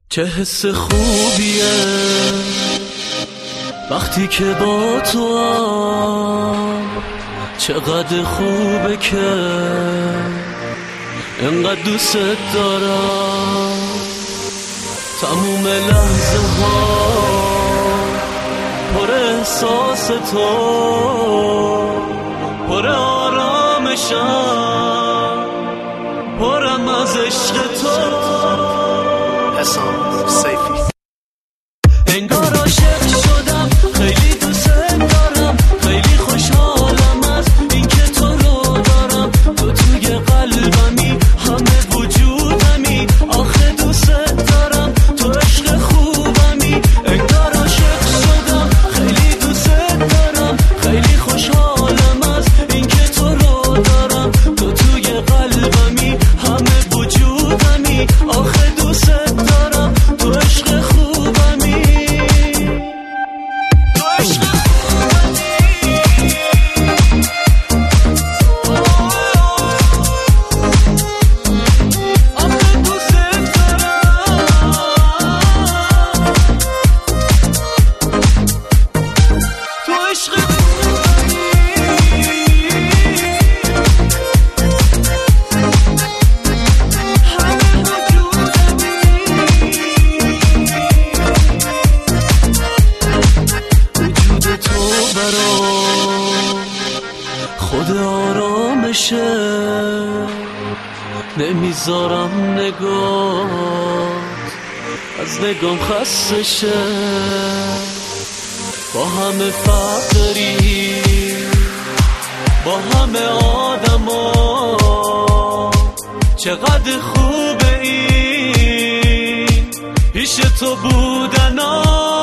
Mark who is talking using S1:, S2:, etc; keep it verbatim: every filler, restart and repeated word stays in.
S1: چه حس خوبیه وقتی که با تو هم، چقدر خوبه که انقدر دوست دارم. تموم لحظه ها پر احساس تو، پر آرامشم، پرم از عشق تو.
S2: حسام سیفی.
S1: انگار عاشق شدم، خیلی دوست دارم، خیلی خوشحالم از اینکه تو رو دارم. تو توی قلبمی، همه وجودمی، آخه دوست دارم، تو عشق خوبمی. انگار عاشق شدم، خیلی دوست دارم، خیلی خوشحالم از اینکه تو رو دارم. تو توی قلبمی، همه وجودمی، آخه دوست دارم، تو عشق خوبمی. تو عشق خوبمی. آخه دوست دارم. تو عشق خوبمی. وجود تو برام خود آرامشه، نمیذارم نگاه از نگام خسته شه. با همه فقری، با همه آدما، چقدر خوبه این پیش تو بودن.